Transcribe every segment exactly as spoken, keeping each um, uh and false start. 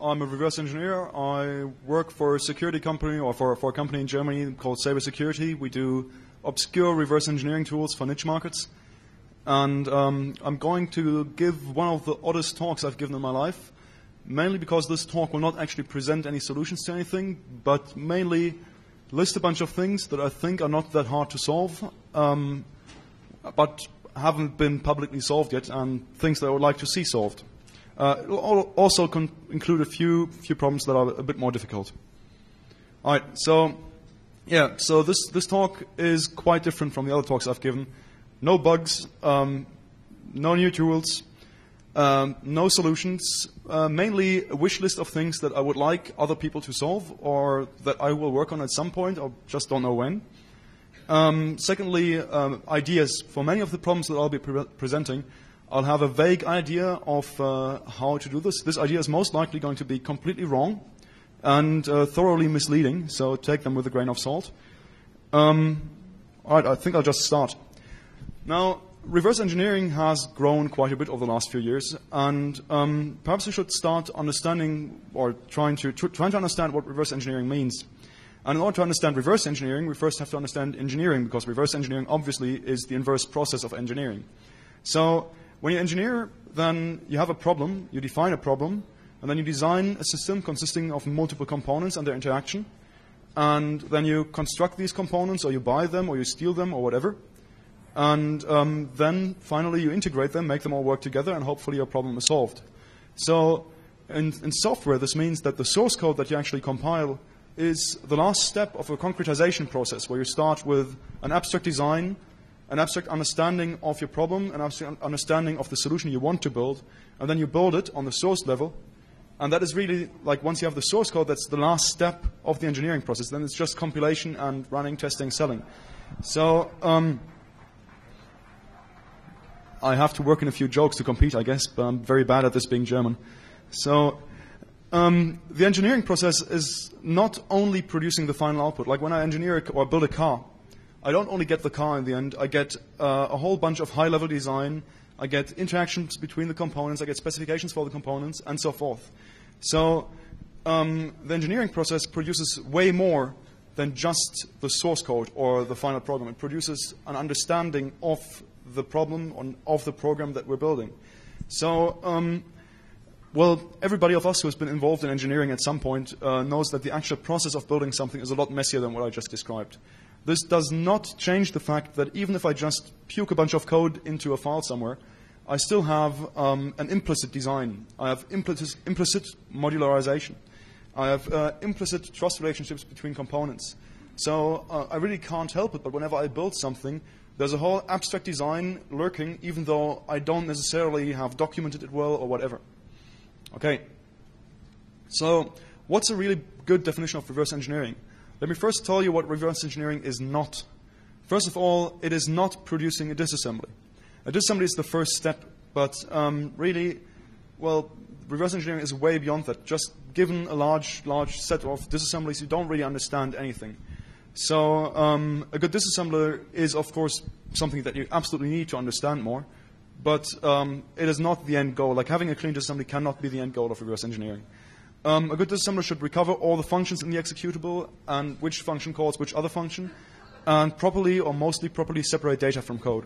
I'm a reverse engineer. I work for a security company or for, for a company in Germany called Saber Security. We do obscure reverse engineering tools for niche markets. And um, I'm going to give one of the oddest talks I've given in my life, mainly because this talk will not actually present any solutions to anything, but mainly list a bunch of things that I think are not that hard to solve, um, but haven't been publicly solved yet, and things that I would like to see solved. Uh, it will also con include a few few problems that are a bit more difficult. All right, so yeah, so this this talk is quite different from the other talks I've given. No bugs, um, no new tools, um, no solutions. Uh, mainly a wish list of things that I would like other people to solve, or that I will work on at some point, or just don't know when. Um, secondly, um, ideas. For many of the problems that I'll be pre presenting, I'll have a vague idea of uh, how to do this. This idea is most likely going to be completely wrong and uh, thoroughly misleading, so take them with a grain of salt. Um, all right, I think I'll just start. Now, reverse engineering has grown quite a bit over the last few years, and um, perhaps we should start understanding or trying to, tr trying to understand what reverse engineering means. And in order to understand reverse engineering, we first have to understand engineering, because reverse engineering obviously is the inverse process of engineering. So when you engineer, then you have a problem, you define a problem, and then you design a system consisting of multiple components and their interaction. And then you construct these components, or you buy them, or you steal them, or whatever. And um, then finally you integrate them, make them all work together, and hopefully your problem is solved. So in, in software, this means that the source code that you actually compile is the last step of a concretization process, where you start with an abstract design, an abstract understanding of your problem, an abstract understanding of the solution you want to build, and then you build it on the source level. And that is really, like, once you have the source code, that's the last step of the engineering process. Then it's just compilation and running, testing, selling. So um, I have to work in a few jokes to compete, I guess, but I'm very bad at this being German. So Um, the engineering process is not only producing the final output. Like when I engineer or build a car, I don't only get the car in the end. I get uh, a whole bunch of high-level design. I get interactions between the components. I get specifications for the components, and so forth. So um, the engineering process produces way more than just the source code or the final program. It produces an understanding of the problem, on, of the program that we're building. So um, Well, everybody of us who has been involved in engineering at some point uh, knows that the actual process of building something is a lot messier than what I just described. This does not change the fact that even if I just puke a bunch of code into a file somewhere, I still have um, an implicit design. I have implicit, implicit modularization. I have uh, implicit trust relationships between components. So uh, I really can't help it, but whenever I build something, there's a whole abstract design lurking, even though I don't necessarily have documented it well or whatever. Okay, so what's a really good definition of reverse engineering? Let me first tell you what reverse engineering is not. First of all, it is not producing a disassembly. A disassembly is the first step, but um, really, well, reverse engineering is way beyond that. Just given a large, large set of disassemblies, you don't really understand anything. So um, a good disassembler is, of course, something that you absolutely need to understand more. But um, it is not the end goal. Like having a clean disassembly cannot be the end goal of reverse engineering. Um, a good disassembler should recover all the functions in the executable and which function calls which other function, and properly or mostly properly separate data from code.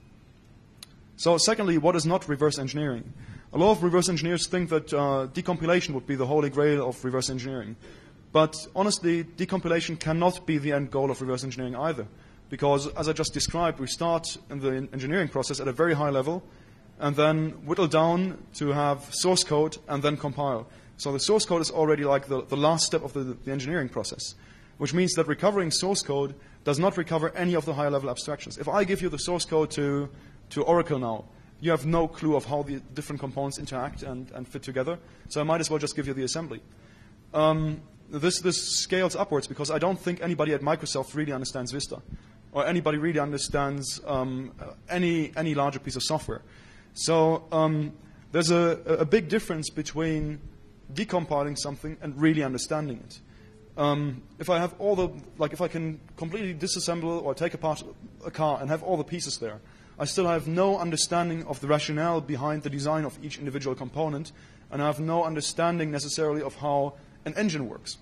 So secondly, what is not reverse engineering? A lot of reverse engineers think that uh, decompilation would be the holy grail of reverse engineering. But honestly, decompilation cannot be the end goal of reverse engineering either. Because, as I just described, we start in the engineering process at a very high level and then whittle down to have source code and then compile. So the source code is already like the, the last step of the, the engineering process, which means that recovering source code does not recover any of the higher-level abstractions. If I give you the source code to, to Oracle now, you have no clue of how the different components interact and, and fit together, so I might as well just give you the assembly. Um, this, this scales upwards because I don't think anybody at Microsoft really understands Vista, or anybody really understands um, any, any larger piece of software. So um, there's a, a big difference between decompiling something and really understanding it. Um, if I have all the, like if I can completely disassemble or take apart a car and have all the pieces there, I still have no understanding of the rationale behind the design of each individual component, and I have no understanding necessarily of how an engine works.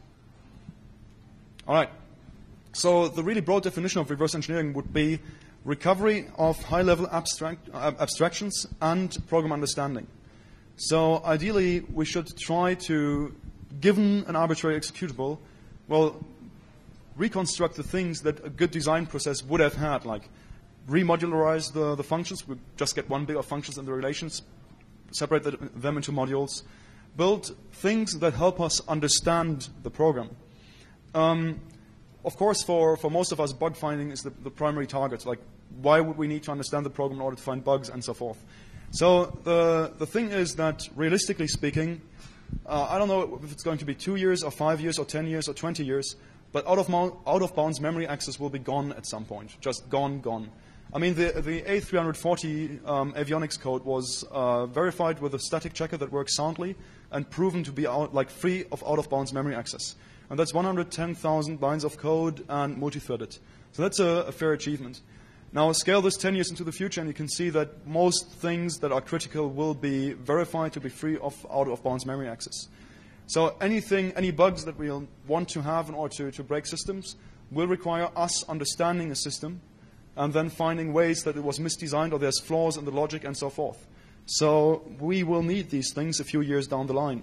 All right. So the really broad definition of reverse engineering would be recovery of high-level abstract, uh, abstractions and program understanding. So ideally, we should try to, given an arbitrary executable, well, reconstruct the things that a good design process would have had, like remodularize the, the functions. We just get one big of functions and the relations, separate the, them into modules, build things that help us understand the program. Um, of course, for, for most of us, bug finding is the, the primary target. Like, why would we need to understand the program in order to find bugs and so forth? So the, the thing is that, realistically speaking, uh, I don't know if it's going to be two years or five years or ten years or twenty years, but out of, out of bounds memory access will be gone at some point. Just gone, gone. I mean, the, the A three forty um, avionics code was uh, verified with a static checker that works soundly and proven to be out, like free of out-of-bounds memory access. And that's one hundred ten thousand lines of code and multi-threaded. So that's a, a fair achievement. Now scale this ten years into the future, and you can see that most things that are critical will be verified to be free of out-of-bounds memory access. So anything, any bugs that we'll want to have in order to, to break systems will require us understanding a system and then finding ways that it was misdesigned or there's flaws in the logic and so forth. So we will need these things a few years down the line.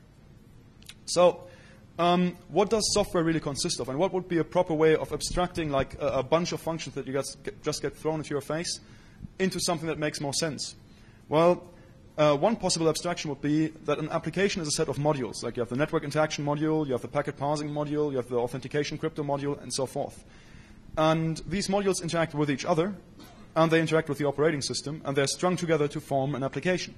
So um, what does software really consist of? And what would be a proper way of abstracting like a, a bunch of functions that you guys get, just get thrown into your face into something that makes more sense? Well, uh, one possible abstraction would be that an application is a set of modules. Like you have the network interaction module, you have the packet parsing module, you have the authentication crypto module, and so forth. And these modules interact with each other, and they interact with the operating system, and they're strung together to form an application.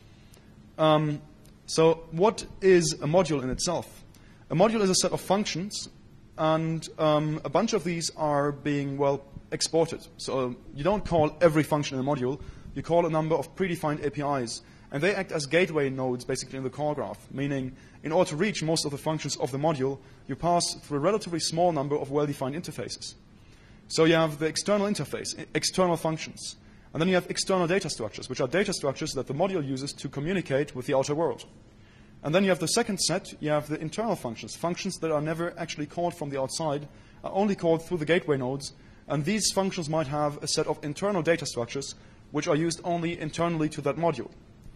Um, so what is a module in itself? A module is a set of functions, and um, a bunch of these are being, well, exported. So you don't call every function in a module. You call a number of predefined A P Is, and they act as gateway nodes, basically, in the call graph, meaning in order to reach most of the functions of the module, you pass through a relatively small number of well-defined interfaces. So you have the external interface, external functions. And then you have external data structures, which are data structures that the module uses to communicate with the outer world. And then you have the second set, you have the internal functions, functions that are never actually called from the outside, are only called through the gateway nodes. And these functions might have a set of internal data structures, which are used only internally to that module.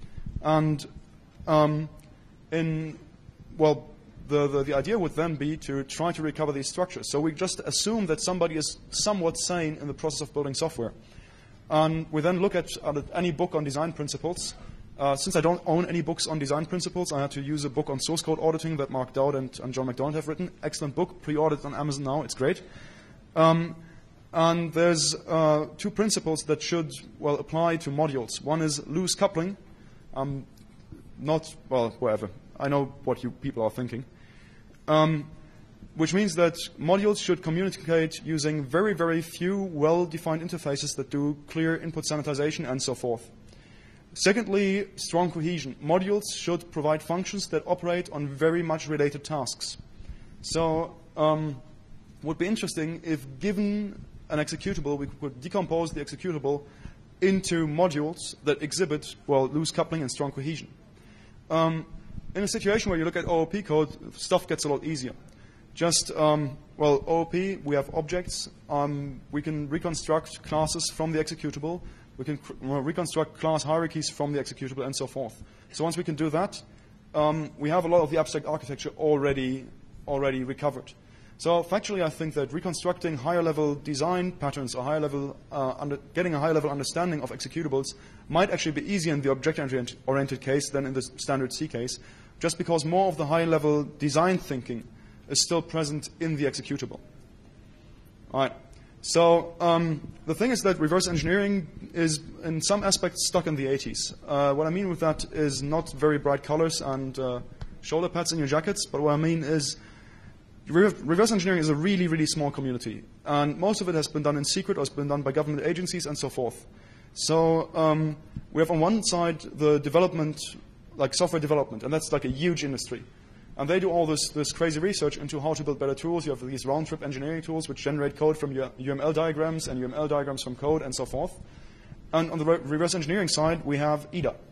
And um, in, well, The, the, the idea would then be to try to recover these structures. So we just assume that somebody is somewhat sane in the process of building software. And we then look at, at any book on design principles. Uh, since I don't own any books on design principles, I had to use a book on source code auditing that Mark Dowd and, and John McDonald have written. Excellent book, pre-ordered on Amazon now. It's great. Um, and there's uh, two principles that should, well, apply to modules. One is loose coupling. Um, not, well, whatever. I know what you people are thinking. Um, which means that modules should communicate using very, very few well-defined interfaces that do clear input sanitization and so forth. Secondly, strong cohesion. Modules should provide functions that operate on very much related tasks. So um, it would be interesting if, given an executable, we could decompose the executable into modules that exhibit, well, loose coupling and strong cohesion. Um, In a situation where you look at O O P code, stuff gets a lot easier. Just, um, well, O O P, we have objects. Um, we can reconstruct classes from the executable. We can well, reconstruct class hierarchies from the executable and so forth. So once we can do that, um, we have a lot of the abstract architecture already, already recovered. So factually, I think that reconstructing higher-level design patterns or higher-level, uh, under, getting a higher-level understanding of executables might actually be easier in the object-oriented case than in the standard C case, just because more of the high-level design thinking is still present in the executable. All right. So um, the thing is that reverse engineering is, in some aspects, stuck in the eighties. Uh, what I mean with that is not very bright colors and uh, shoulder pads in your jackets, but what I mean is reverse engineering is a really, really small community. And most of it has been done in secret or has been done by government agencies and so forth. So um, we have on one side the development, like software development, and that's like a huge industry. And they do all this, this crazy research into how to build better tools. You have these round-trip engineering tools which generate code from your U M L diagrams and U M L diagrams from code and so forth. And on the re reverse engineering side, we have E D A.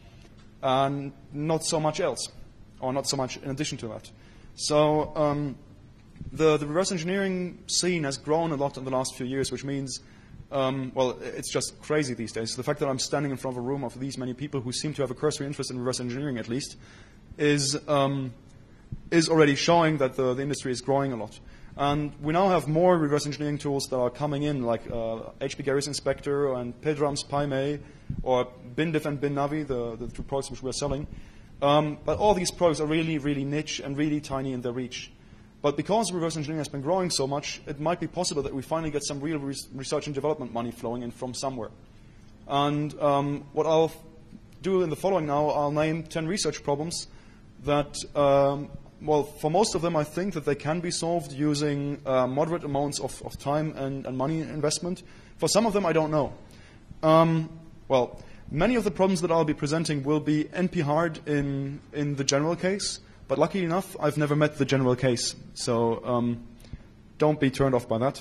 And not so much else, or not so much in addition to that. So um, the, the reverse engineering scene has grown a lot in the last few years, which means, um, well, it's just crazy these days. The fact that I'm standing in front of a room of these many people who seem to have a cursory interest in reverse engineering, at least, is, um, is already showing that the, the industry is growing a lot. And we now have more reverse engineering tools that are coming in, like uh, H P Garris Inspector and PyDrums PyMay, or BinDiff and BinNavi, the, the two products which we're selling. Um, but all these products are really, really niche and really tiny in their reach. But because reverse engineering has been growing so much, it might be possible that we finally get some real res research and development money flowing in from somewhere. And um, what I'll do in the following now, I'll name ten research problems that um, well, for most of them, I think that they can be solved using uh, moderate amounts of, of time and, and money investment. For some of them, I don't know. Um, well, many of the problems that I'll be presenting will be N P hard in, in the general case, but luckily enough, I've never met the general case. So um, don't be turned off by that.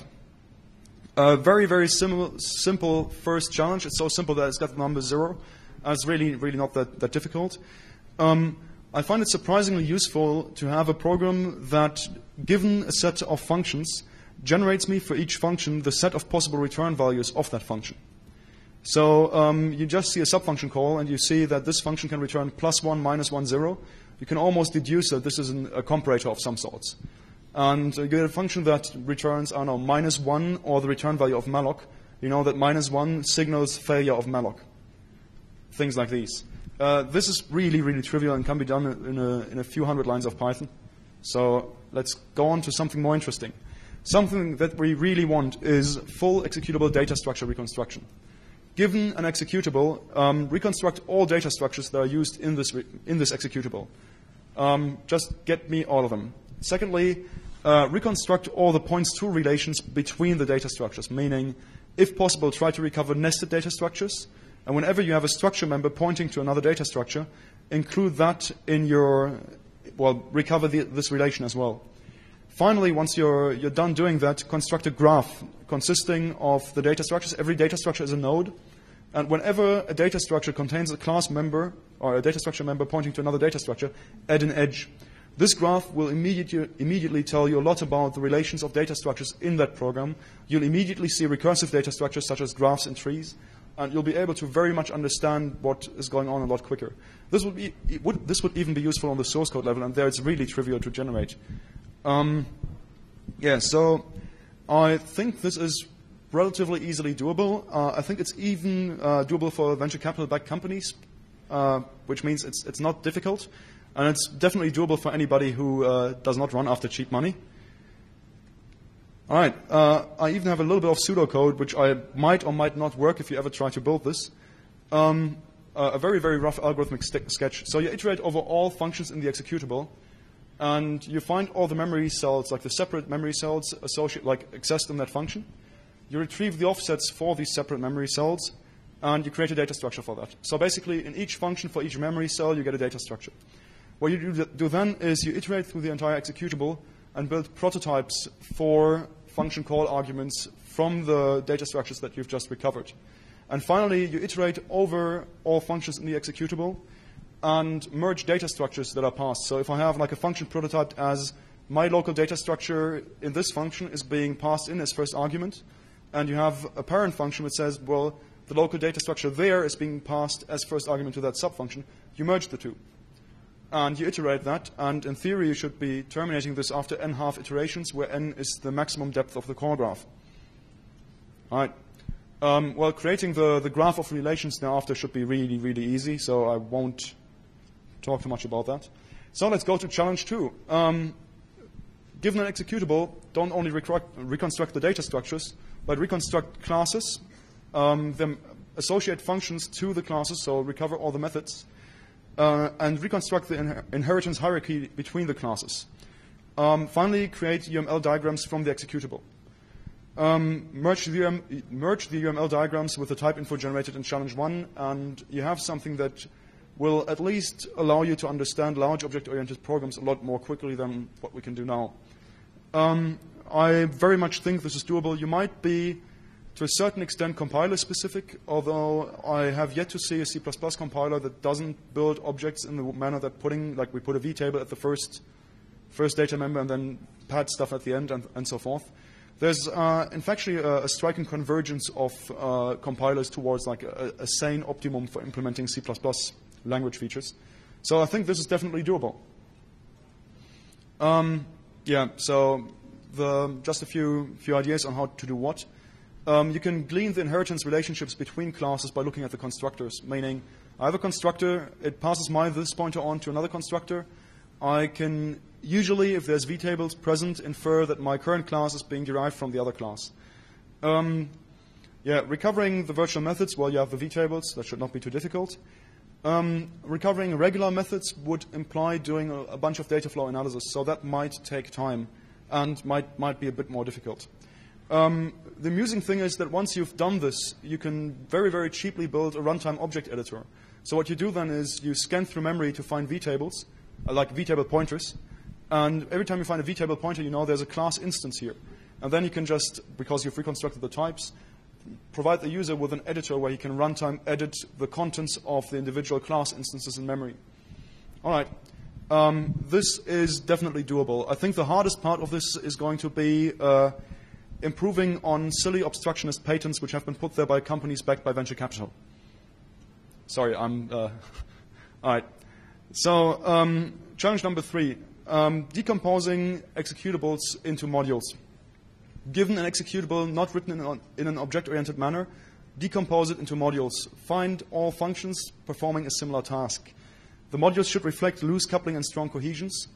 A very, very sim simple first challenge. It's so simple that it's got the number zero. Uh, it's really, really not that, that difficult. Um, I find it surprisingly useful to have a program that, given a set of functions, generates me for each function the set of possible return values of that function. So um, you just see a subfunction call, and you see that this function can return plus one, minus one, zero. You can almost deduce that this is an, a comparator of some sorts. And you get a function that returns, I don't know, minus one, or the return value of malloc. You know that minus one signals failure of malloc. Things like these. Uh, this is really, really trivial and can be done in a, in a few hundred lines of Python. So let's go on to something more interesting. Something that we really want is full executable data structure reconstruction. Given an executable, um, reconstruct all data structures that are used in this, re in this executable. Um, just get me all of them. Secondly, uh, reconstruct all the points to relations between the data structures, meaning, if possible, try to recover nested data structures. And whenever you have a structure member pointing to another data structure, include that in your, well, recover the, this relation as well. Finally, once you're, you're done doing that, construct a graph consisting of the data structures. Every data structure is a node. And whenever a data structure contains a class member or a data structure member pointing to another data structure, add an edge. This graph will immediately, immediately tell you a lot about the relations of data structures in that program. You'll immediately see recursive data structures such as graphs and trees. And you'll be able to very much understand what is going on a lot quicker. This would, be, would, this would even be useful on the source code level, and there it's really trivial to generate. Um, yeah, so I think this is relatively easily doable. Uh, I think it's even uh, doable for venture capital-backed companies, uh, which means it's, it's not difficult. And it's definitely doable for anybody who uh, does not run after cheap money. All right, uh, I even have a little bit of pseudocode, which I might or might not work if you ever try to build this. Um, uh, a very, very rough algorithmic sketch. So you iterate over all functions in the executable, and you find all the memory cells, like the separate memory cells associated, like accessed in that function. You retrieve the offsets for these separate memory cells, and you create a data structure for that. So basically, in each function for each memory cell, you get a data structure. What you do, do then is you iterate through the entire executable and build prototypes for function call arguments from the data structures that you've just recovered. And finally, you iterate over all functions in the executable and merge data structures that are passed. So if I have like a function prototyped as my local data structure in this function is being passed in as first argument, and you have a parent function which says, well, the local data structure there is being passed as first argument to that subfunction, you merge the two. And you iterate that, and in theory you should be terminating this after n half iterations, where n is the maximum depth of the call graph. All right. Um, well, creating the, the graph of relations thereafter should be really, really easy, so I won't talk too much about that. So let's go to challenge two. Um, given an executable, don't only reconstruct the data structures, but reconstruct classes, um, then associate functions to the classes, so recover all the methods, Uh, and reconstruct the in inheritance hierarchy between the classes. Um, finally, create U M L diagrams from the executable. Um, merge, the U M, merge the U M L diagrams with the type info generated in challenge one, and you have something that will at least allow you to understand large object-oriented programs a lot more quickly than what we can do now. Um, I very much think this is doable. You might be to a certain extent compiler-specific, although I have yet to see a C plus plus compiler that doesn't build objects in the manner that putting, like we put a vtable at the first, first data member and then pad stuff at the end and, and so forth. There's, uh, in fact, actually a, a striking convergence of uh, compilers towards like a, a sane optimum for implementing C plus plus language features. So I think this is definitely doable. Um, yeah, so the, just a few, few ideas on how to do what. Um, you can glean the inheritance relationships between classes by looking at the constructors, meaning I have a constructor, it passes my this pointer on to another constructor. I can usually, if there's vtables present, infer that my current class is being derived from the other class. Um, yeah, recovering the virtual methods, well, you have the vtables, that should not be too difficult. Um, recovering regular methods would imply doing a, a bunch of data flow analysis, so that might take time and might, might be a bit more difficult. Um, the amusing thing is that once you've done this, you can very, very cheaply build a runtime object editor. So what you do then is you scan through memory to find vtables, uh, like vtable pointers, and every time you find a vtable pointer, you know there's a class instance here. And then you can just, because you've reconstructed the types, provide the user with an editor where he can runtime edit the contents of the individual class instances in memory. All right. Um, this is definitely doable. I think the hardest part of this is going to be uh, improving on silly obstructionist patents which have been put there by companies backed by venture capital. Sorry, I'm... Uh, all right. So um, challenge number three, um, decomposing executables into modules. Given an executable not written in an, in an object-oriented manner, decompose it into modules. Find all functions performing a similar task. The modules should reflect loose coupling and strong cohesions.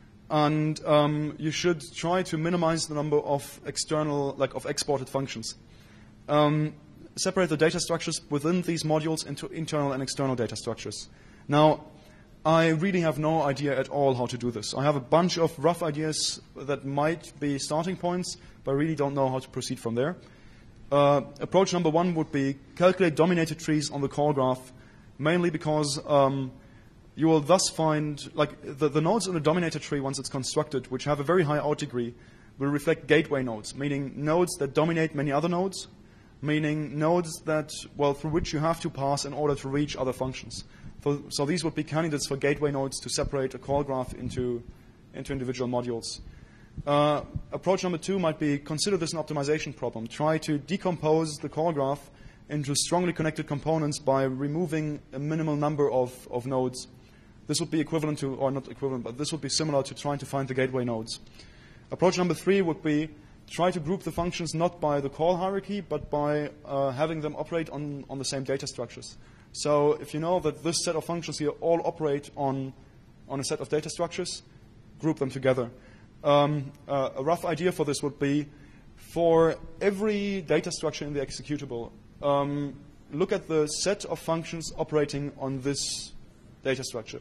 And um, you should try to minimize the number of external, like of exported functions. Um, separate the data structures within these modules into internal and external data structures. Now, I really have no idea at all how to do this. I have a bunch of rough ideas that might be starting points, but I really don't know how to proceed from there. Uh, approach number one would be calculate dominated trees on the call graph, mainly because um, you will thus find, like, the, the nodes in a dominated tree, once it's constructed, which have a very high out degree, will reflect gateway nodes, meaning nodes that dominate many other nodes, meaning nodes that, well, through which you have to pass in order to reach other functions. So, so these would be candidates for gateway nodes to separate a call graph into, into individual modules. Uh, approach number two might be consider this an optimization problem. Try to decompose the call graph into strongly connected components by removing a minimal number of, of nodes. This would be equivalent to, or not equivalent, but this would be similar to trying to find the gateway nodes. Approach number three would be try to group the functions not by the call hierarchy, but by uh, having them operate on, on the same data structures. So if you know that this set of functions here all operate on, on a set of data structures, group them together. Um, uh, a rough idea for this would be for every data structure in the executable, um, look at the set of functions operating on this data structure.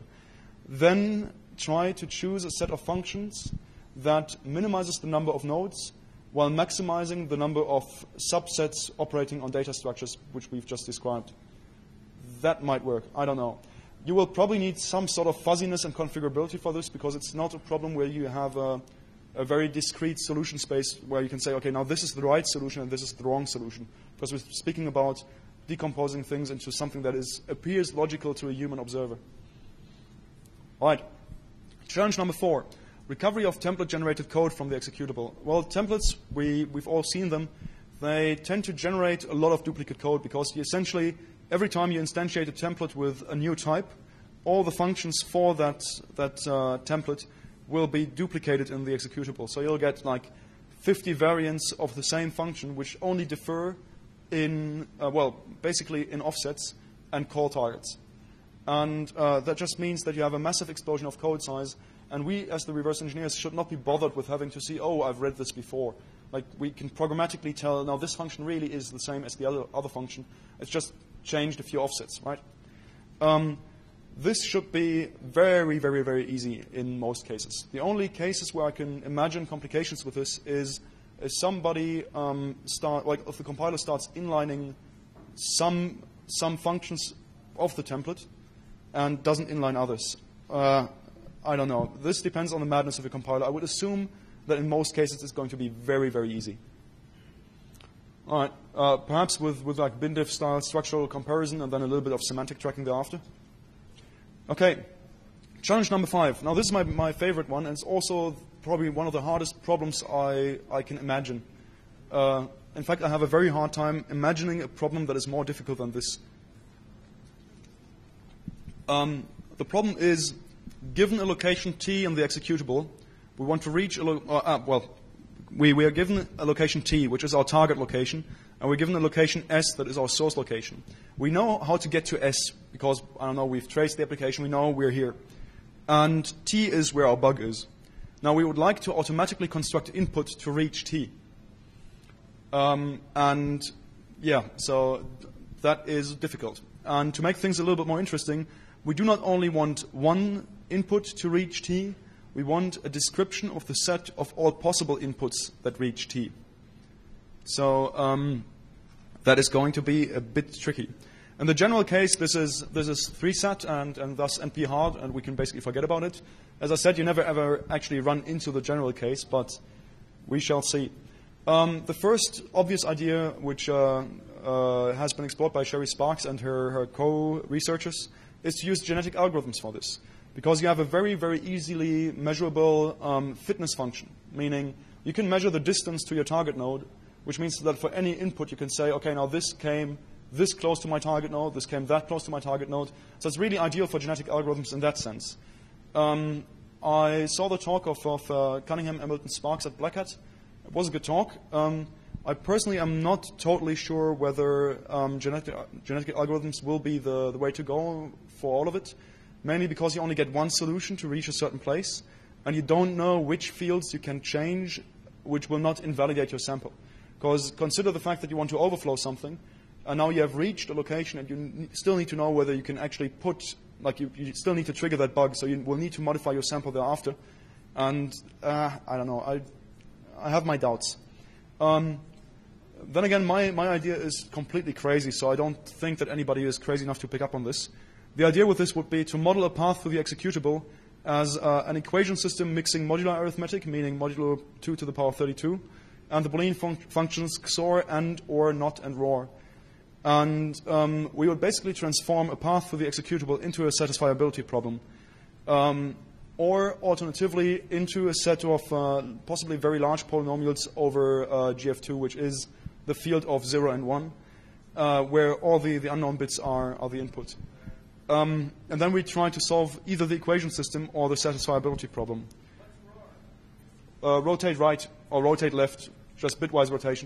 Then try to choose a set of functions that minimizes the number of nodes while maximizing the number of subsets operating on data structures, which we've just described. That might work. I don't know. You will probably need some sort of fuzziness and configurability for this because it's not a problem where you have a, a very discrete solution space where you can say, okay, now this is the right solution and this is the wrong solution. Because we're speaking about decomposing things into something that is, appears logical to a human observer. All right. Challenge number four, recovery of template-generated code from the executable. Well, templates, we, we've all seen them. They tend to generate a lot of duplicate code because you essentially, every time you instantiate a template with a new type, all the functions for that, that uh, template will be duplicated in the executable. So you'll get like fifty variants of the same function which only differ in, uh, well, basically in offsets and call targets. And uh, that just means that you have a massive explosion of code size. And we, as the reverse engineers, should not be bothered with having to see, oh, I've read this before. Like, we can programmatically tell, now this function really is the same as the other, other function. It's just changed a few offsets, right? Um, this should be very, very, very easy in most cases. The only cases where I can imagine complications with this is if somebody um, start, like if the compiler starts inlining some some functions of the template and doesn't inline others. Uh, I don't know. This depends on the madness of the compiler. I would assume that in most cases it's going to be very, very easy. All right. Uh, perhaps with, with like bindiff style structural comparison and then a little bit of semantic tracking thereafter. Okay. Challenge number five. Now this is my, my favorite one, and it's also probably one of the hardest problems I, I can imagine. Uh, in fact, I have a very hard time imagining a problem that is more difficult than this. Um, the problem is, given a location T in the executable, we want to reach a lo- uh, uh, well, we, we are given a location T, which is our target location, and we're given a location S that is our source location. We know how to get to S because, I don't know, we've traced the application, we know we're here. And T is where our bug is. Now we would like to automatically construct input to reach T. Um, and yeah, so that is difficult. And to make things a little bit more interesting, we do not only want one input to reach T, we want a description of the set of all possible inputs that reach T. So um, that is going to be a bit tricky. In the general case, this is this is three sat and, and thus N P hard, and we can basically forget about it. As I said, you never ever actually run into the general case, but we shall see. Um, the first obvious idea, which uh, uh, has been explored by Sherry Sparks and her, her co-researchers, is to use genetic algorithms for this. Because you have a very, very easily measurable um, fitness function, meaning you can measure the distance to your target node, which means that for any input you can say, okay, now this came this close to my target node, this came that close to my target node. So it's really ideal for genetic algorithms in that sense. Um, I saw the talk of, of uh, Cunningham, Hamilton, Sparks at Black Hat. It was a good talk. Um, I personally am not totally sure whether um, genetic, uh, genetic algorithms will be the, the way to go for all of it, mainly because you only get one solution to reach a certain place, and you don't know which fields you can change which will not invalidate your sample. Because consider the fact that you want to overflow something, and now you have reached a location, and you n- still need to know whether you can actually put, like you, you still need to trigger that bug, so you will need to modify your sample thereafter. And uh, I don't know, I, I have my doubts. Um, then again, my, my idea is completely crazy, so I don't think that anybody is crazy enough to pick up on this. The idea with this would be to model a path through the executable as uh, an equation system mixing modular arithmetic, meaning modulo two to the power thirty-two, and the Boolean fun- functions X O R, AND, OR, NOT, and ROR. And um, we would basically transform a path through the executable into a satisfiability problem. Um, or alternatively, into a set of uh, possibly very large polynomials over uh, G F two, which is the field of zero and one, uh, where all the, the unknown bits are, are the input. Um, and then we try to solve either the equation system or the satisfiability problem. Uh, rotate right or rotate left, just bitwise rotation.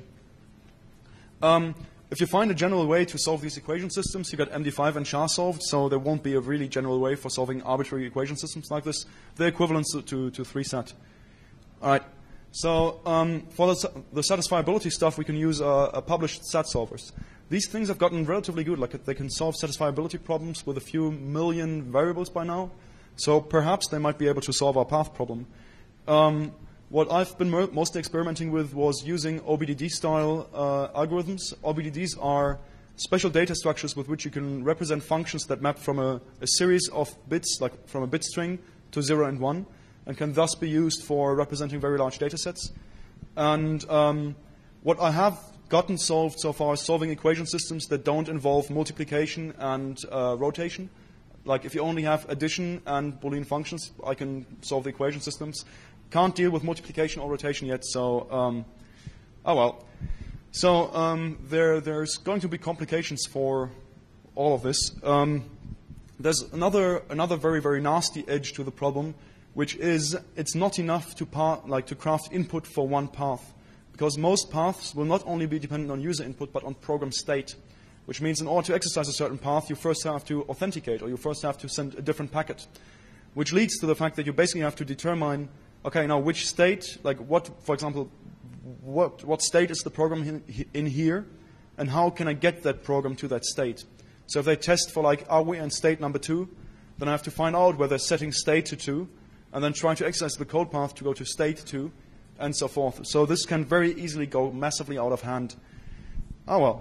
Um, if you find a general way to solve these equation systems, you got M D five and SHA solved, so there won't be a really general way for solving arbitrary equation systems like this. They're equivalent to, to, to three sat. All right. So um, for the, the satisfiability stuff, we can use uh, uh, published sat solvers. These things have gotten relatively good. Like they can solve satisfiability problems with a few million variables by now. So perhaps they might be able to solve our path problem. Um, what I've been mo- mostly experimenting with was using O B D D-style uh, algorithms. O B D Ds are special data structures with which you can represent functions that map from a, a series of bits, like from a bit string to zero and one, and can thus be used for representing very large data sets. And um, what I have gotten solved so far is solving equation systems that don't involve multiplication and uh, rotation. Like if you only have addition and Boolean functions, I can solve the equation systems. Can't deal with multiplication or rotation yet, so um, oh well. So um, there, there's going to be complications for all of this. Um, there's another, another very, very nasty edge to the problem, which is it's not enough to pa- like to craft input for one path, because most paths will not only be dependent on user input but on program state, which means in order to exercise a certain path, you first have to authenticate, or you first have to send a different packet, which leads to the fact that you basically have to determine, okay, now which state, like what, for example, what, what state is the program in, in here, and how can I get that program to that state? So if they test for like, are we in state number two, then I have to find out whether setting state to two, and then try to exercise the code path to go to state two, and so forth. So this can very easily go massively out of hand. Oh well.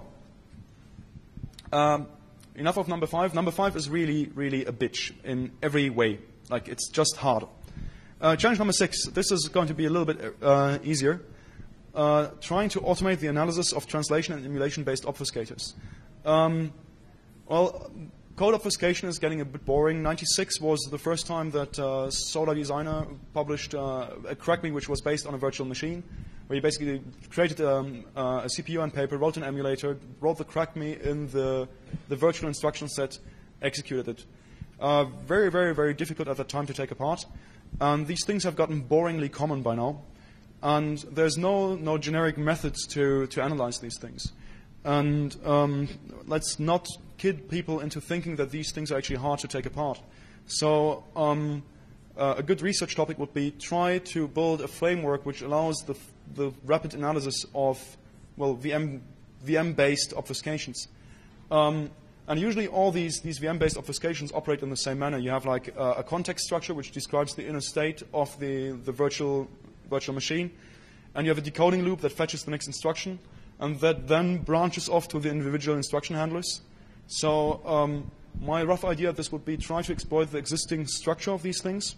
Um, enough of number five. Number five is really, really a bitch in every way. Like, it's just hard. Uh, challenge number six. This is going to be a little bit uh, easier. uh, trying to automate the analysis of translation and emulation-based obfuscators. Um, well, code obfuscation is getting a bit boring. ninety-six was the first time that uh, Solar Designer published uh, a CrackMe, which was based on a virtual machine, where you basically created um, uh, a C P U on paper, wrote an emulator, wrote the CrackMe in the, the virtual instruction set, executed it. Uh, very, very, very difficult at the time to take apart. And these things have gotten boringly common by now. And there's no, no generic methods to, to analyze these things. And um, let's not kid people into thinking that these things are actually hard to take apart. So um, uh, a good research topic would be try to build a framework which allows the, the rapid analysis of, well, V M, V M-based obfuscations. Um, and usually all these, these V M-based obfuscations operate in the same manner. You have like uh, a context structure which describes the inner state of the, the virtual, virtual machine. And you have a decoding loop that fetches the next instruction, and that then branches off to the individual instruction handlers. So um, my rough idea of this would be try to exploit the existing structure of these things.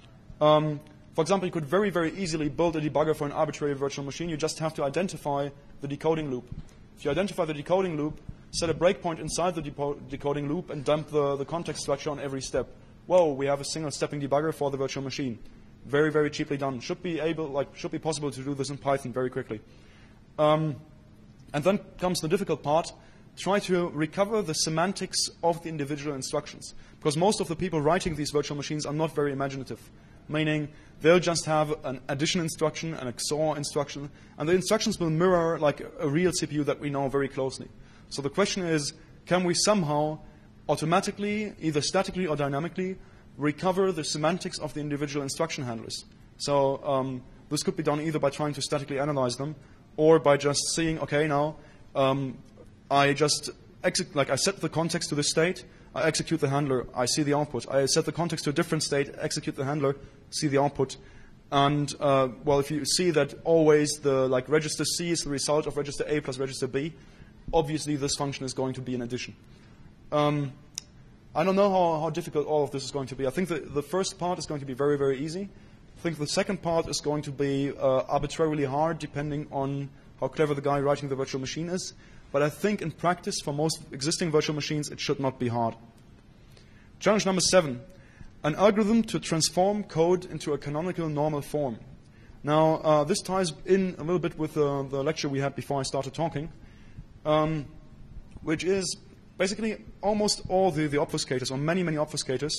Um, for example, you could very, very easily build a debugger for an arbitrary virtual machine. You just have to identify the decoding loop. If you identify the decoding loop, set a breakpoint inside the decoding loop and dump the, the context structure on every step. Whoa, we have a single stepping debugger for the virtual machine. Very, very cheaply done. Should be able, like, should be possible to do this in Python very quickly. Um, and then comes the difficult part. Try to recover the semantics of the individual instructions. Because most of the people writing these virtual machines are not very imaginative. Meaning, they'll just have an addition instruction, an X O R instruction, and the instructions will mirror like a real C P U that we know very closely. So the question is, can we somehow automatically, either statically or dynamically, recover the semantics of the individual instruction handlers? So um, this could be done either by trying to statically analyze them, or by just seeing, okay, now um, I just exec like I set the context to this state, I execute the handler, I see the output. I set the context to a different state, execute the handler, see the output. And uh, well, if you see that always the like register C is the result of register A plus register B, obviously this function is going to be an addition. Um, I don't know how, how difficult all of this is going to be. I think the, the first part is going to be very, very easy. I think the second part is going to be uh, arbitrarily hard depending on how clever the guy writing the virtual machine is. But I think in practice, for most existing virtual machines, it should not be hard. Challenge number seven, an algorithm to transform code into a canonical normal form. Now, uh, this ties in a little bit with uh, the lecture we had before I started talking, um, which is basically almost all the, the obfuscators, or many, many obfuscators,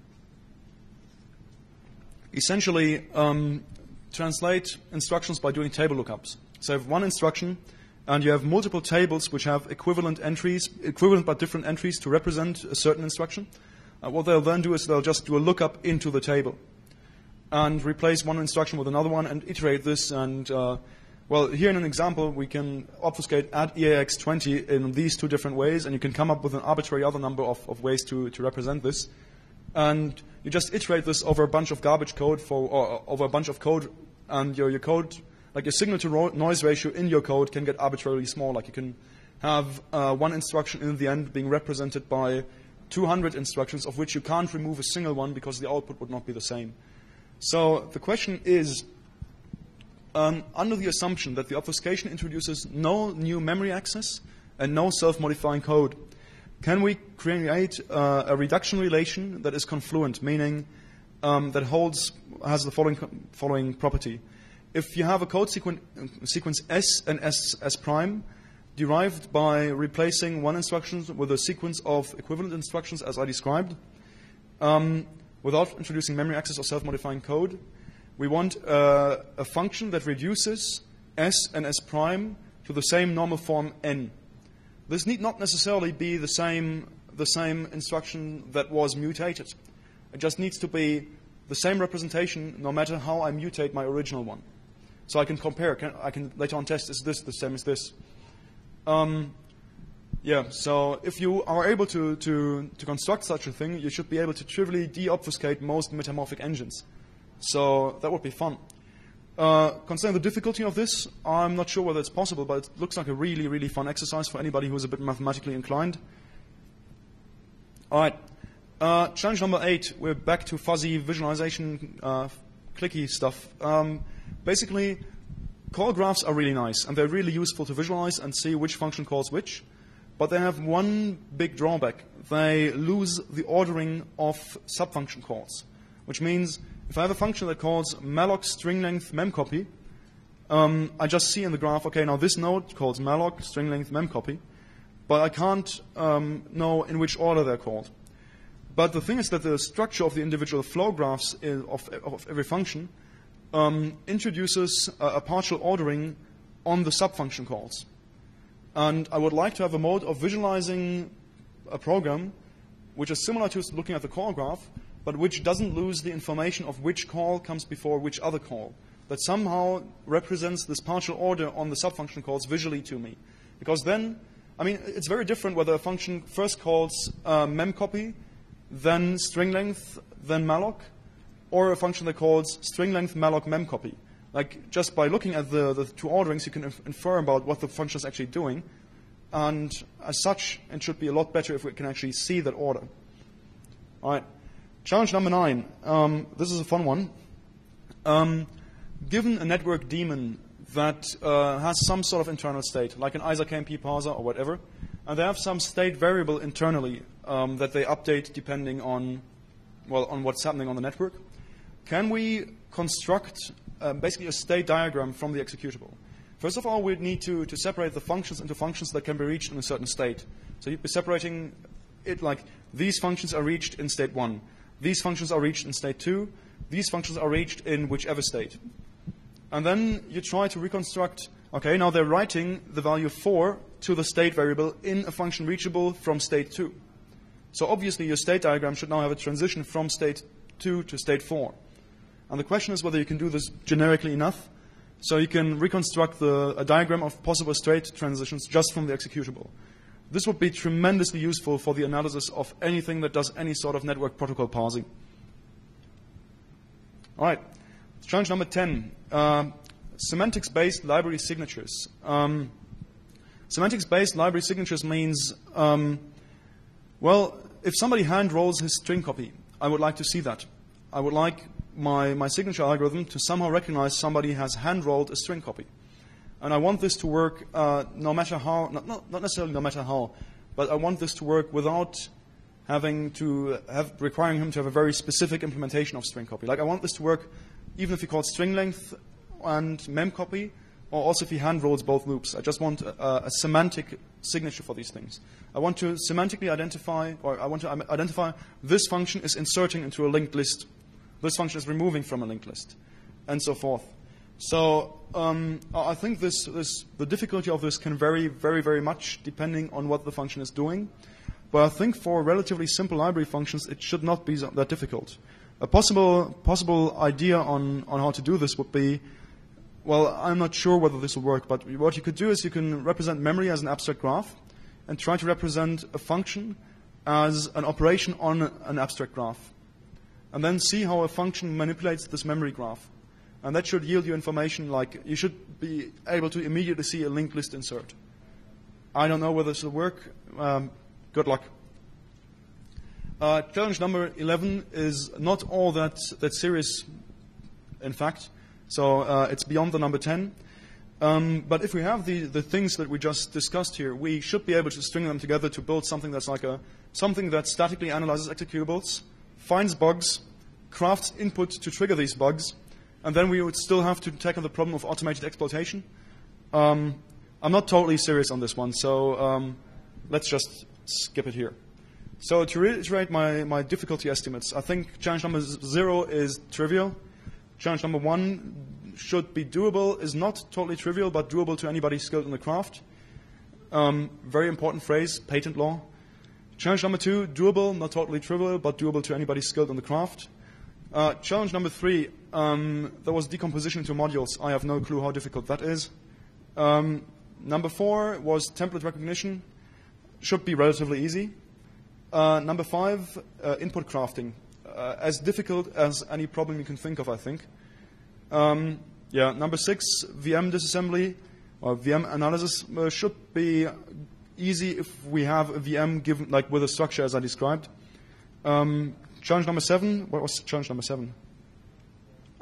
essentially um, translate instructions by doing table lookups. So you have one instruction, and you have multiple tables which have equivalent entries, equivalent but different entries to represent a certain instruction. Uh, what they'll then do is they'll just do a lookup into the table and replace one instruction with another one and iterate this. And uh, well, here in an example, we can obfuscate add E A X twenty in these two different ways, and you can come up with an arbitrary other number of, of ways to, to represent this. And you just iterate this over a bunch of garbage code for, or over a bunch of code, and your, your code, like your signal to ro noise ratio in your code can get arbitrarily small. Like you can have uh, one instruction in the end being represented by two hundred instructions, of which you can't remove a single one because the output would not be the same. So the question is, um, under the assumption that the obfuscation introduces no new memory access and no self-modifying code, can we create uh, a reduction relation that is confluent, meaning um, that holds has the following following property? If you have a code sequen sequence S and S, S prime, derived by replacing one instruction with a sequence of equivalent instructions as I described, um, without introducing memory access or self-modifying code, we want uh, a function that reduces S and S prime to the same normal form N. This need not necessarily be the same, the same instruction that was mutated. It just needs to be the same representation no matter how I mutate my original one. So I can compare, can, I can later on test, is this the same as this? Um, yeah, so if you are able to, to, to construct such a thing, you should be able to trivially de-obfuscate most metamorphic engines. So that would be fun. Uh, considering the difficulty of this, I'm not sure whether it's possible, but it looks like a really, really fun exercise for anybody who's a bit mathematically inclined. All right. Uh, challenge number eight, we're back to fuzzy visualization, uh, clicky stuff. Um, basically, call graphs are really nice, and they're really useful to visualize and see which function calls which. But they have one big drawback. They lose the ordering of subfunction calls, which means if I have a function that calls malloc string length memcopy, um, I just see in the graph, okay, now this node calls malloc string length memcopy, but I can't um, know in which order they're called. But the thing is that the structure of the individual flow graphs is, of, of every function um, introduces a, a partial ordering on the subfunction calls. And I would like to have a mode of visualizing a program which is similar to looking at the call graph, but which doesn't lose the information of which call comes before which other call. That somehow represents this partial order on the subfunction calls visually to me. Because then, I mean, it's very different whether a function first calls uh, memcopy, then string length, then malloc, or a function that calls string length malloc memcopy. Like, just by looking at the, the two orderings, you can inf infer about what the function is actually doing. And as such, it should be a lot better if we can actually see that order. All right. Challenge number nine. Um, this is a fun one. Um, given a network daemon that uh, has some sort of internal state, like an IsaKMP parser or whatever, and they have some state variable internally um, that they update depending on, well, on what's happening on the network, can we construct um, basically a state diagram from the executable? First of all, we need to, to separate the functions into functions that can be reached in a certain state. So you'd be separating it like these functions are reached in state one. These functions are reached in state two. These functions are reached in whichever state. And then you try to reconstruct, okay, now they're writing the value four to the state variable in a function reachable from state two. So obviously your state diagram should now have a transition from state two to state four. And the question is whether you can do this generically enough so you can reconstruct the, a diagram of possible state transitions just from the executable. This would be tremendously useful for the analysis of anything that does any sort of network protocol parsing. All right, challenge number ten, uh, semantics-based library signatures. Um, semantics-based library signatures means, um, well, if somebody hand rolls his string copy, I would like to see that. I would like my, my signature algorithm to somehow recognize somebody has hand rolled a string copy. And I want this to work uh, no matter how, not, not, not necessarily no matter how, but I want this to work without having to have, requiring him to have a very specific implementation of string copy. Like I want this to work even if he calls string length and memcopy, or also if he hand rolls both loops. I just want a, a semantic signature for these things. I want to semantically identify, or I want to identify this function is inserting into a linked list. This function is removing from a linked list, and so forth. So um, I think this, this, the difficulty of this can vary very, very much depending on what the function is doing. But I think for relatively simple library functions, it should not be that difficult. A possible, possible idea on, on how to do this would be, well, I'm not sure whether this will work, but what you could do is you can represent memory as an abstract graph and try to represent a function as an operation on an abstract graph. And then see how a function manipulates this memory graph. And that should yield you information like you should be able to immediately see a linked list insert. I don't know whether this will work. Um, good luck. Uh, challenge number eleven is not all that, that serious, in fact. So uh, it's beyond the number ten. Um, but if we have the, the things that we just discussed here, we should be able to string them together to build something that's like a something that statically analyzes executables, finds bugs, crafts input to trigger these bugs, and then we would still have to tackle the problem of automated exploitation. Um, I'm not totally serious on this one, so um, let's just skip it here. So to reiterate my, my difficulty estimates, I think challenge number zero is trivial. Challenge number one should be doable, is not totally trivial, but doable to anybody skilled in the craft. Um, very important phrase, patent law. Challenge number two, doable, not totally trivial, but doable to anybody skilled in the craft. Uh, challenge number three, um, there was decomposition into modules. I have no clue how difficult that is. Um, number four was template recognition. Should be relatively easy. Uh, number five, uh, input crafting. Uh, as difficult as any problem you can think of, I think. Um, yeah, number six, V M disassembly or V M analysis uh, should be easy if we have a V M given like with a structure as I described. Um, challenge number seven, what was challenge number seven?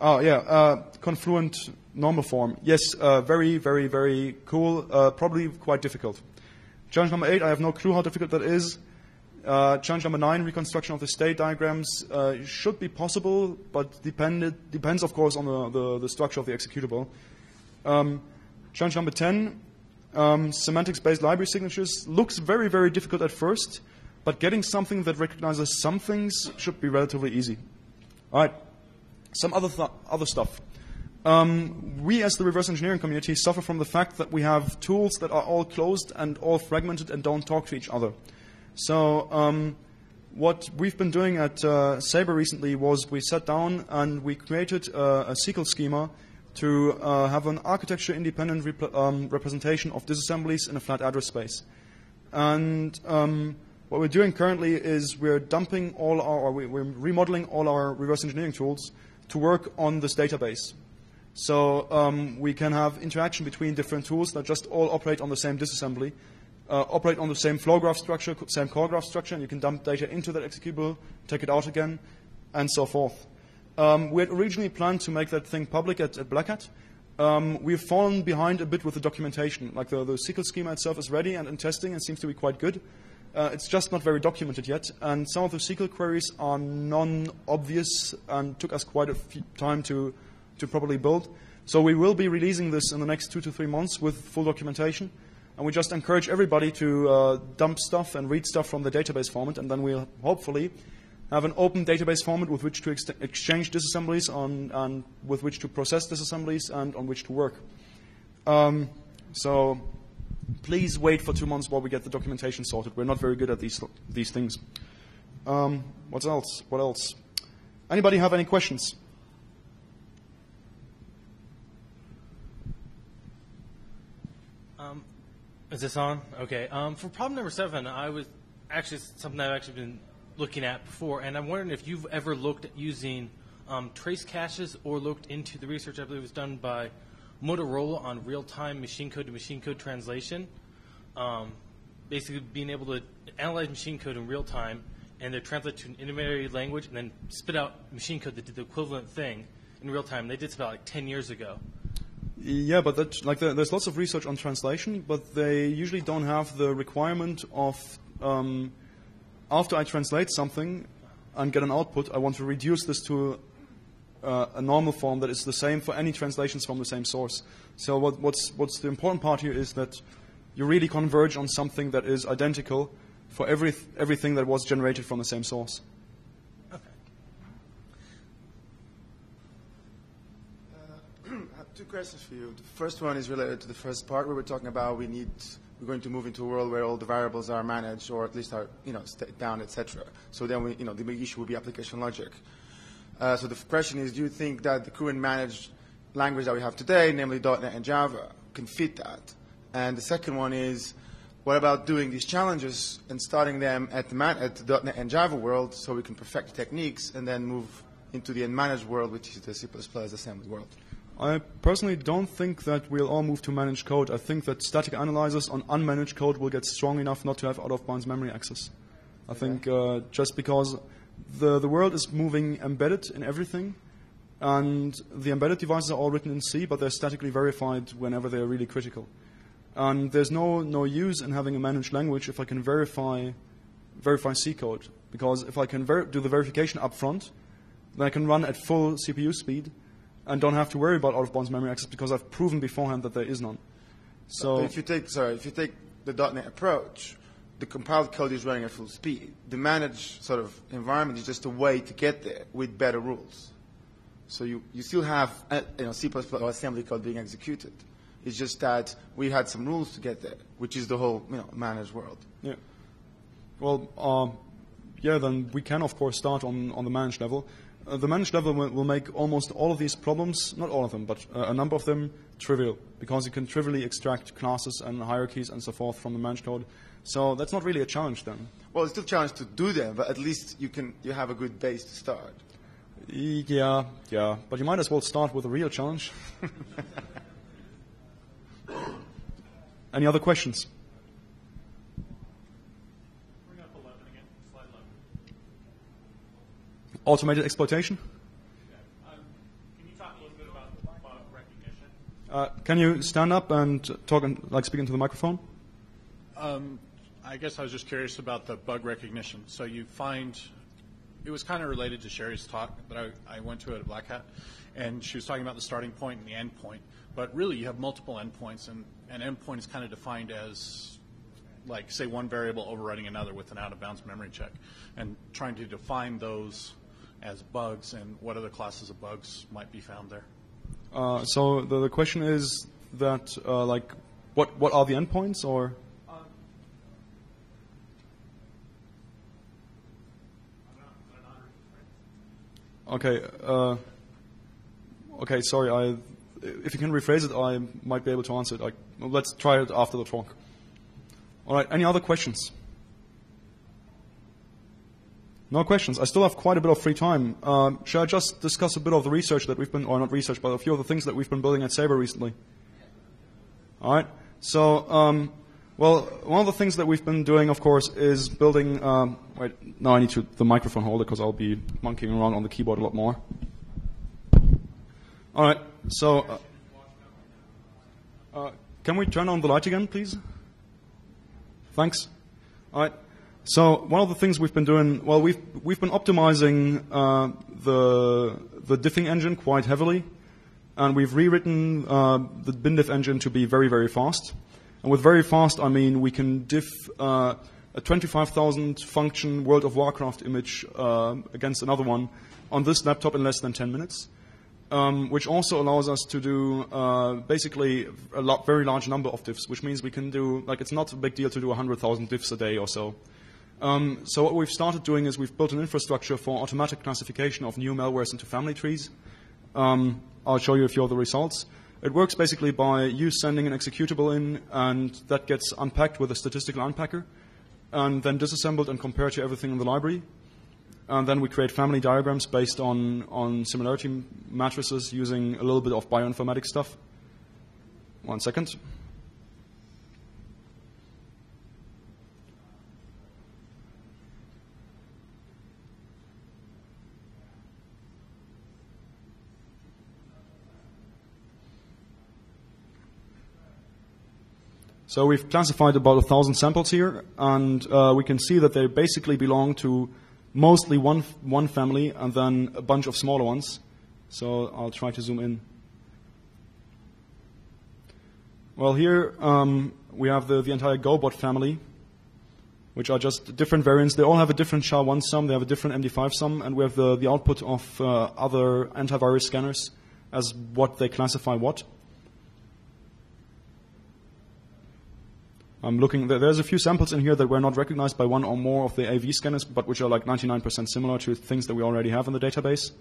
Oh, yeah, uh, Confluent normal form. Yes, uh, very, very, very cool, uh, probably quite difficult. Challenge number eight, I have no clue how difficult that is. Uh, challenge number nine, reconstruction of the state diagrams, uh, should be possible, but depended, depends, of course, on the, the, the structure of the executable. Um, challenge number ten, um, semantics-based library signatures, looks very, very difficult at first, but getting something that recognizes some things should be relatively easy. All right. Some other th- other stuff. Um, we, as the reverse engineering community, suffer from the fact that we have tools that are all closed and all fragmented and don't talk to each other. So um, what we've been doing at uh, Sabre recently was we sat down and we created uh, a S Q L schema to uh, have an architecture-independent rep- um, representation of disassemblies in a flat address space. And um, what we're doing currently is we're dumping all our, or we're remodeling all our reverse engineering tools to work on this database. So um, we can have interaction between different tools that just all operate on the same disassembly, uh, operate on the same flow graph structure, same call graph structure, and you can dump data into that executable, take it out again, and so forth. Um, we had originally planned to make that thing public at, at Black Hat. Um, we've fallen behind a bit with the documentation. Like the, the S Q L schema itself is ready and in testing and seems to be quite good. Uh, it's just not very documented yet, and some of the S Q L queries are non-obvious and took us quite a few time to, to properly build. So we will be releasing this in the next two to three months with full documentation, and we just encourage everybody to uh, dump stuff and read stuff from the database format, and then we'll hopefully have an open database format with which to ex- exchange disassemblies on, and with which to process disassemblies and on which to work. Um, so... Please wait for two months while we get the documentation sorted. We're not very good at these these things. Um, what else? What else? Anybody have any questions? Um, is this on? Okay. Um, for problem number seven, I was actually something I've actually been looking at before, and I'm wondering if you've ever looked at using um, trace caches or looked into the research I believe was done by Motorola on real-time machine code to machine code translation, um, basically being able to analyze machine code in real time and then translate to an intermediary language and then spit out machine code that did the equivalent thing in real time. They did this about like ten years ago. Yeah, but that, like the, there's lots of research on translation, but they usually don't have the requirement of um, after I translate something and get an output, I want to reduce this to Uh, a normal form that is the same for any translations from the same source. So what, what's, what's the important part here is that you really converge on something that is identical for every, everything that was generated from the same source. Okay. Uh, I have two questions for you. The first one is related to the first part where we're talking about we need, we're going to move into a world where all the variables are managed or at least are, you know, stayed down, et cetera. So then we, you know, the big issue will be application logic. Uh, so the question is, do you think that the current managed language that we have today, namely dot net and Java, can fit that? And the second one is, what about doing these challenges and starting them at the, man- at the dot net and Java world so we can perfect the techniques and then move into the unmanaged world, which is the C plus plus assembly world? I personally don't think that we'll all move to managed code. I think that static analyzers on unmanaged code will get strong enough not to have out-of-bounds memory access. I okay. think uh, just because the, the world is moving embedded in everything, and the embedded devices are all written in C, but they're statically verified whenever they're really critical. And there's no, no use in having a managed language if I can verify verify C code. Because if I can ver- do the verification up front, then I can run at full C P U speed and don't have to worry about out-of-bounds memory access because I've proven beforehand that there is none. So but if you take sorry, if you take the .NET approach, the compiled code is running at full speed. The managed sort of environment is just a way to get there with better rules. So you, you still have uh, you know, C plus plus or assembly code being executed. It's just that we had some rules to get there, which is the whole you know, managed world. Yeah. Well, uh, yeah, then we can, of course, start on, on the managed level. Uh, the managed level will, will make almost all of these problems, not all of them, but uh, a number of them, trivial, because you can trivially extract classes and hierarchies and so forth from the managed code. So that's not really a challenge then. Well, it's still a challenge to do them, but at least you can you have a good base to start. Yeah, yeah, but you might as well start with a real challenge. Any other questions? Bring up eleven again, slide eleven. Automated exploitation? Yeah. Um, can you Uh, can you stand up and talk and like speak into the microphone? Um, I guess I was just curious about the bug recognition. So you find, it was kind of related to Sherry's talk that I, I went to at Black Hat, and she was talking about the starting point and the end point. But really, you have multiple endpoints, and an endpoint is kind of defined as, like, say, one variable overriding another with an out-of-bounds memory check, and trying to define those as bugs and what other classes of bugs might be found there. Uh, so the, the question is that, uh, like, what what are the endpoints, or? Okay. Uh, okay. Sorry. I, if you can rephrase it, I might be able to answer it. I, well, let's try it after the talk. All right. Any other questions? No questions. I still have quite a bit of free time. Uh, shall I just discuss a bit of the research that we've been, or not research, but a few of the things that we've been building at Sabre recently? All right. So, um, well, one of the things that we've been doing, of course, is building. Um, wait, now I need to the microphone holder because I'll be monkeying around on the keyboard a lot more. All right. So, uh, uh, can we turn on the light again, please? Thanks. All right. So one of the things we've been doing, well, we've we've been optimizing uh, the the diffing engine quite heavily, and we've rewritten uh, the bindiff engine to be very very fast. And with very fast, I mean we can diff uh, a twenty-five thousand function World of Warcraft image uh, against another one on this laptop in less than ten minutes, um, which also allows us to do uh, basically a lot, very large number of diffs, which means we can do, like, it's not a big deal to do one hundred thousand diffs a day or so. Um, so what we've started doing is we've built an infrastructure for automatic classification of new malwares into family trees. Um, I'll show you a few of the results. It works basically by you sending an executable in, and that gets unpacked with a statistical unpacker, and then disassembled and compared to everything in the library. And then we create family diagrams based on, on similarity matrices using a little bit of bioinformatics stuff. One second. So we've classified about a thousand samples here, and uh, we can see that they basically belong to mostly one one family and then a bunch of smaller ones. So I'll try to zoom in. Well, here um, we have the, the entire GoBot family, which are just different variants. They all have a different S H A one sum, they have a different M D five sum, and we have the, the output of uh, other antivirus scanners as what they classify what. I'm looking, there's a few samples in here that were not recognized by one or more of the A V scanners, but which are like ninety-nine percent similar to things that we already have in the database.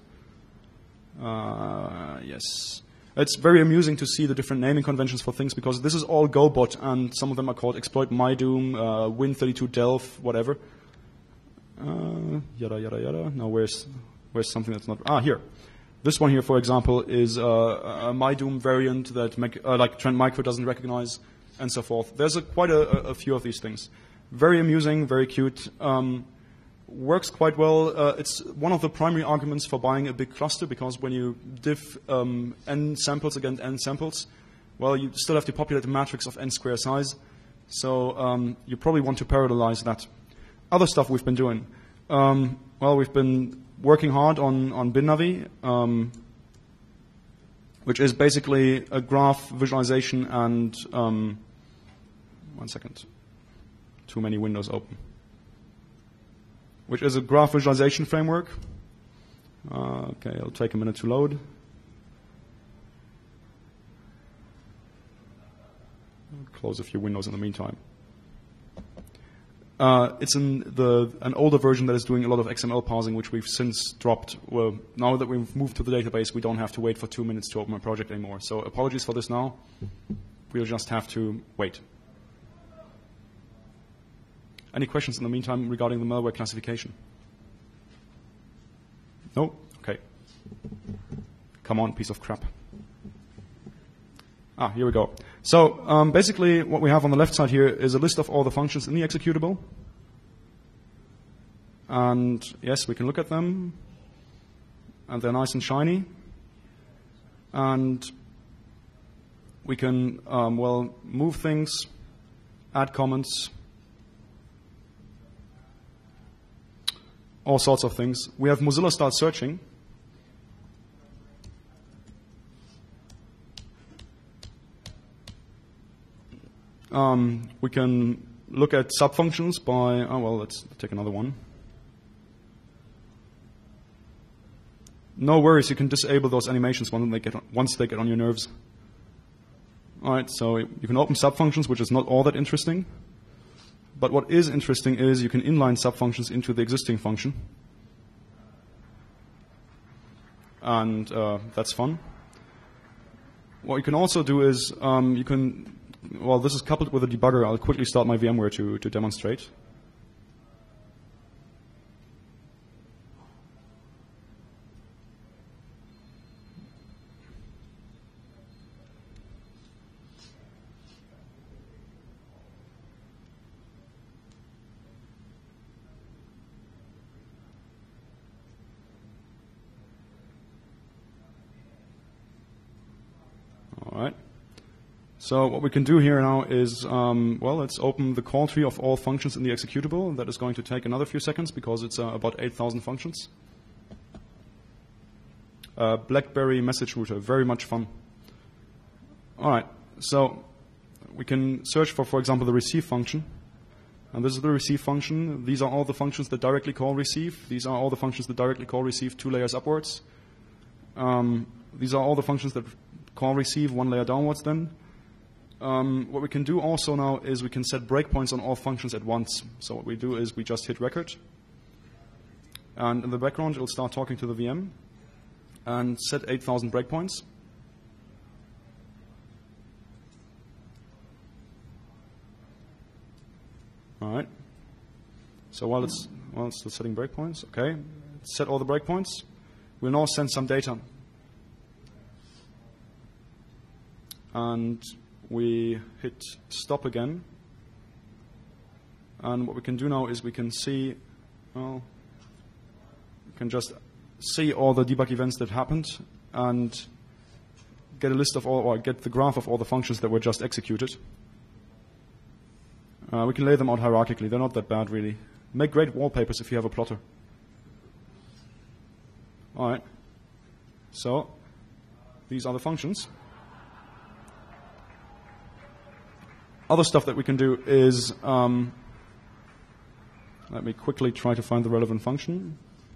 Uh, yes. It's very amusing to see the different naming conventions for things, because this is all GoBot, and some of them are called Exploit MyDoom, uh, Win thirty-two Delph, whatever. Uh, yada, yada, yada. Now where's, where's something that's not, ah, here. This one here, for example, is uh, a MyDoom variant that make, uh, like Trend Micro doesn't recognize, and so forth. There's a, quite a, a few of these things. Very amusing, very cute. Um, works quite well. Uh, it's one of the primary arguments for buying a big cluster, because when you diff um, n samples against n samples, well, you still have to populate a matrix of n square size. So um, you probably want to parallelize that. Other stuff we've been doing. Um, well, we've been working hard on, on BinNavi, um, which is basically a graph visualization and um, one second, too many windows open. Which is a graph visualization framework. Uh, okay, it'll take a minute to load. I'll close a few windows in the meantime. Uh, it's in the, an older version that is doing a lot of X M L parsing, which we've since dropped. Well, now that we've moved to the database, we don't have to wait for two minutes to open a project anymore. So apologies for this now. We'll just have to wait. Any questions in the meantime regarding the malware classification? No? Okay. Come on, piece of crap. Ah, here we go. So um, basically what we have on the left side here is a list of all the functions in the executable. And yes, we can look at them. And they're nice and shiny. And we can, um, well, move things, add comments, all sorts of things. We have Mozilla Start Searching. Um, we can look at subfunctions by, oh, well, let's take another one. No worries, you can disable those animations once they get on, once they get on your nerves. All right, so you can open subfunctions, which is not all that interesting. But what is interesting is you can inline subfunctions into the existing function. And uh, that's fun. What you can also do is um, you can, well, this is coupled with a debugger. I'll quickly start my VMware to, to demonstrate. All right. So what we can do here now is, um, well, let's open the call tree of all functions in the executable. That is going to take another few seconds because it's uh, about eight thousand functions. Uh, BlackBerry message router, very much fun. All right. So we can search for, for example, the receive function. And this is the receive function. These are all the functions that directly call receive. These are all the functions that directly call receive two layers upwards. Um, these are all the functions that call receive one layer downwards then. Um, what we can do also now is we can set breakpoints on all functions at once. So what we do is we just hit record. And in the background, it'll start talking to the V M and set eight thousand breakpoints. All right. So while it's, while it's still setting breakpoints, okay, set all the breakpoints. We'll now send some data. And we hit stop again. And what we can do now is we can see, well, we can just see all the debug events that happened and get a list of all, or get the graph of all the functions that were just executed. Uh, we can lay them out hierarchically. They're not that bad, really. Make great wallpapers if you have a plotter. All right. So these are the functions. Other stuff that we can do is, um, let me quickly try to find the relevant function.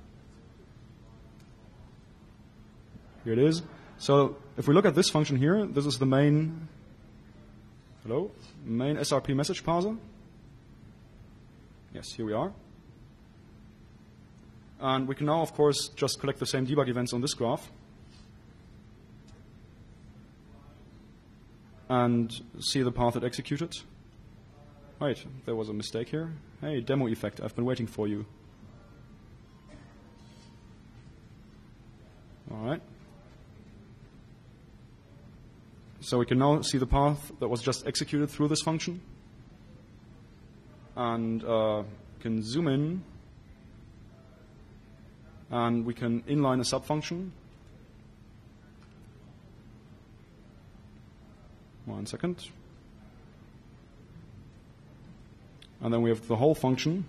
Here it is. So if we look at this function here, this is the main, hello, main S R P message parser. Yes, here we are. And we can now, of course, just collect the same debug events on this graph. And see the path it executed. Right, there was a mistake here. Hey, demo effect, I've been waiting for you. All right. So we can now see the path that was just executed through this function. And uh, can zoom in. And we can inline a subfunction. One second. And then we have the whole function.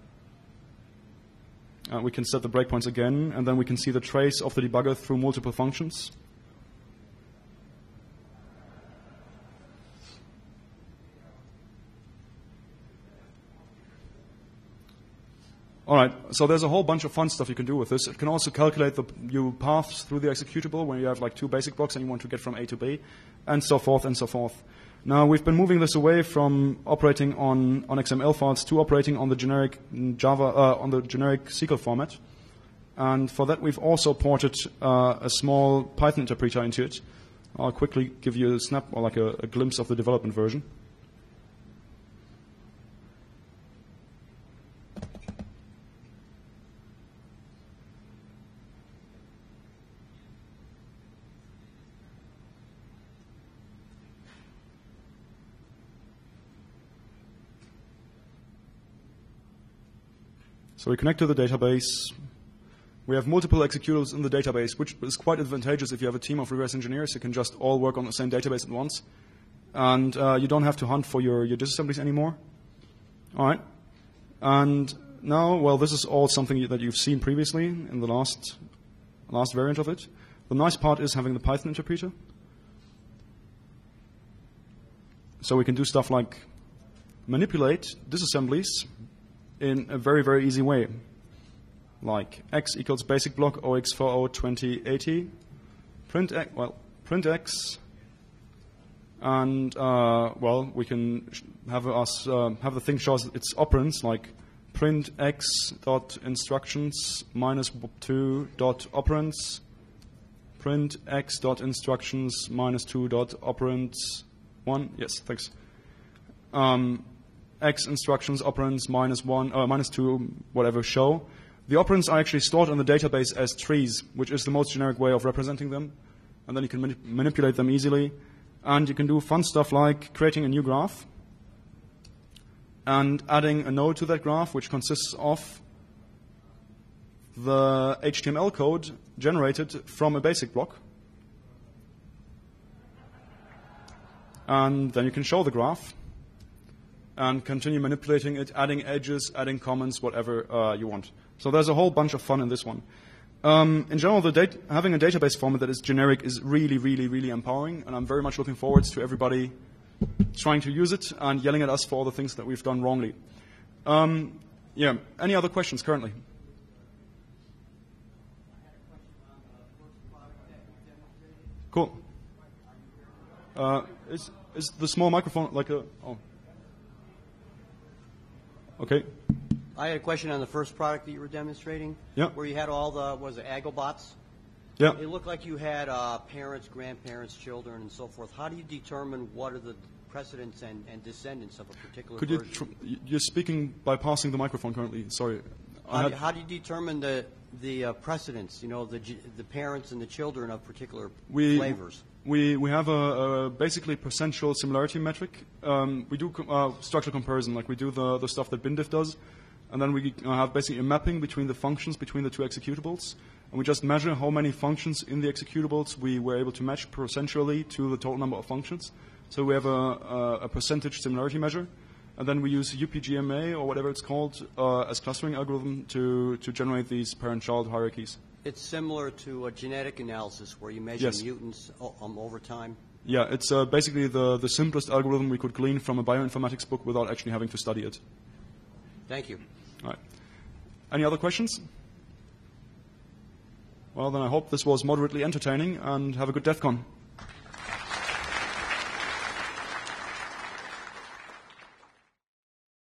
Uh, we can set the breakpoints again, and then we can see the trace of the debugger through multiple functions. All right, so there's a whole bunch of fun stuff you can do with this. It can also calculate the your paths through the executable when you have like two basic blocks and you want to get from A to B, and so forth and so forth. Now, we've been moving this away from operating on, on X M L files to operating on the generic Java, uh, on the generic S Q L format. And for that, we've also ported uh, a small Python interpreter into it. I'll quickly give you a snap or like a, a glimpse of the development version. So we connect to the database, We have multiple executables in the database, which is quite advantageous if you have a team of reverse engineers who can just all work on the same database at once. And uh, you don't have to hunt for your, your disassemblies anymore. All right. And now, well, this is all something that you've seen previously in the last, last variant of it. The nice part is having the Python interpreter. So we can do stuff like manipulate disassemblies in a very, very easy way. Like x equals basic block zero x four zero twenty eighty, print x, well, print x, and uh, well, we can have us uh, have the thing show us its operands, like print x dot instructions minus two dot operands, print x dot instructions minus two dot operands one. Yes, thanks. Um, x instructions operands minus one, uh, minus two, whatever show. The operands are actually stored in the database as trees, which is the most generic way of representing them. And then you can manip- manipulate them easily. And you can do fun stuff like creating a new graph and adding a node to that graph, which consists of the H T M L code generated from a basic block. And then you can show the graph and continue manipulating it, adding edges, adding comments, whatever uh, you want. So there's a whole bunch of fun in this one. Um, in general, the dat- having a database format that is generic is really, really, really empowering, and I'm very much looking forward to everybody trying to use it and yelling at us for all the things that we've done wrongly. Um, yeah, any other questions currently? Cool. Uh, is, is the small microphone like a... Oh. Okay. I had a question on the first product that you were demonstrating. Yeah. Where you had all the, was it Agobots? Yeah. It looked like you had uh, parents, grandparents, children, and so forth. How do you determine what are the precedents and, and descendants of a particular Could you version? tr- you're speaking by passing the microphone currently. Sorry. I How, had- do, how do you determine the the uh, precedents? You know, the g- the parents and the children of particular we, flavors. We we have a, a basically percentual similarity metric. Um, we do com- uh, structural comparison, like we do the the stuff that BinDiff does, and then we uh, have basically a mapping between the functions between the two executables, and we just measure how many functions in the executables we were able to match percentually to the total number of functions. So we have a, a, a percentage similarity measure, and then we use U P G M A or whatever it's called uh, as clustering algorithm to to generate these parent-child hierarchies. It's similar to a genetic analysis where you measure Yes. mutants o- um, over time. Yeah, it's uh, basically the, the simplest algorithm we could glean from a bioinformatics book without actually having to study it. Thank you. All right. Any other questions? Well, then I hope this was moderately entertaining, and have a good DEF CON.